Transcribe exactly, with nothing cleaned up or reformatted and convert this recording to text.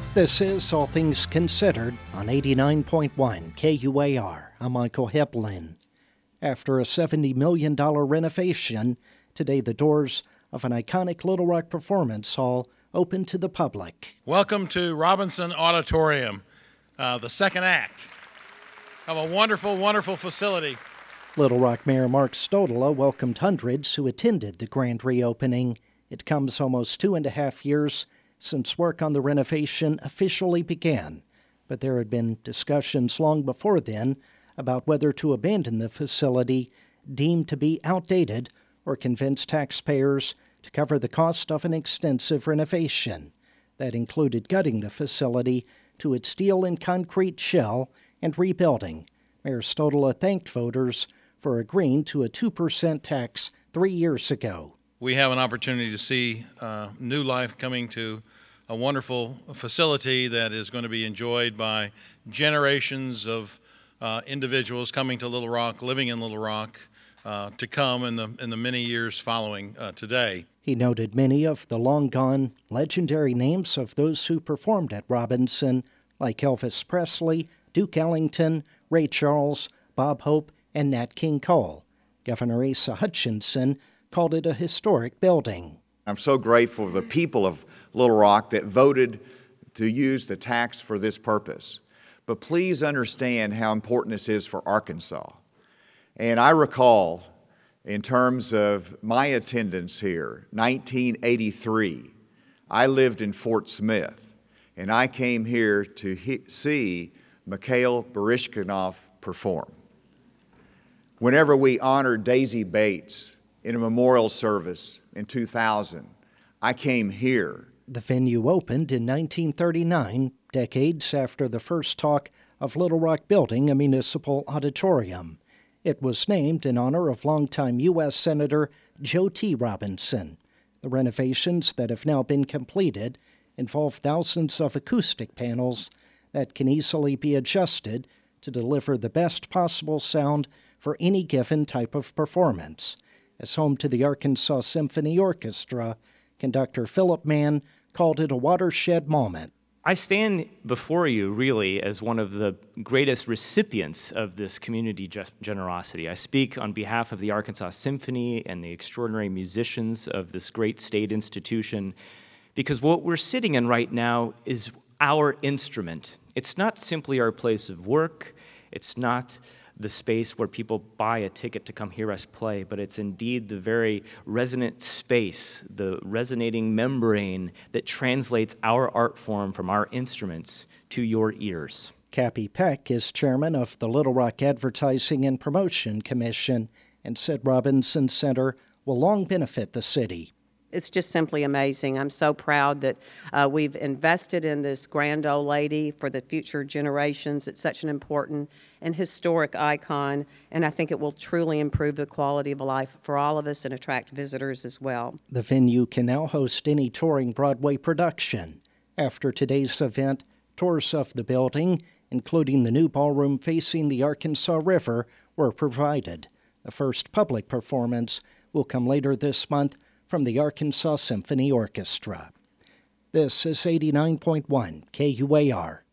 This is All Things Considered on eighty-nine point one K U A R. I'm Michael Heplin. After a seventy million dollars renovation, today the doors of an iconic Little Rock Performance Hall open to the public. Welcome to Robinson Auditorium, uh, the second act of a wonderful, wonderful facility. Little Rock Mayor Mark Stodola welcomed hundreds who attended the grand reopening. It comes almost two and a half years since work on the renovation officially began, but there had been discussions long before then about whether to abandon the facility deemed to be outdated or convince taxpayers to cover the cost of an extensive renovation. That included gutting the facility to its steel and concrete shell and rebuilding. Mayor Stodola thanked voters for agreeing to a two percent tax three years ago. We have an opportunity to see uh, new life coming to a wonderful facility that is going to be enjoyed by generations of uh, individuals coming to Little Rock, living in Little Rock, uh, to come in the in the many years following uh, today. He noted many of the long-gone legendary names of those who performed at Robinson, like Elvis Presley, Duke Ellington, Ray Charles, Bob Hope, and Nat King Cole. Governor Asa Hutchinson called it a historic building. I'm so grateful for the people of Little Rock that voted to use the tax for this purpose. But please understand how important this is for Arkansas. And I recall, in terms of my attendance here, nineteen eighty-three, I lived in Fort Smith, and I came here to he- see Mikhail Baryshnikov perform. Whenever we honored Daisy Bates in a memorial service in two thousand, I came here. The venue opened in nineteen thirty-nine, decades after the first talk of Little Rock building a municipal auditorium. It was named in honor of longtime U S Senator Joe T. Robinson. The renovations that have now been completed involve thousands of acoustic panels that can easily be adjusted to deliver the best possible sound for any given type of performance. As home to the Arkansas Symphony Orchestra, conductor Philip Mann called it a watershed moment. I stand before you really as one of the greatest recipients of this community generosity. I speak on behalf of the Arkansas Symphony and the extraordinary musicians of this great state institution, because what we're sitting in right now is our instrument. It's not simply our place of work. It's not the space where people buy a ticket to come hear us play, but it's indeed the very resonant space, the resonating membrane that translates our art form from our instruments to your ears. Cappy Peck is chairman of the Little Rock Advertising and Promotion Commission and said Robinson Center will long benefit the city. It's just simply amazing. I'm so proud that uh, we've invested in this grand old lady for the future generations. It's such an important and historic icon, and I think it will truly improve the quality of life for all of us and attract visitors as well. The venue can now host any touring Broadway production. After today's event, tours of the building, including the new ballroom facing the Arkansas River, were provided. The first public performance will come later this month from the Arkansas Symphony Orchestra. This is eighty-nine point one K U A R.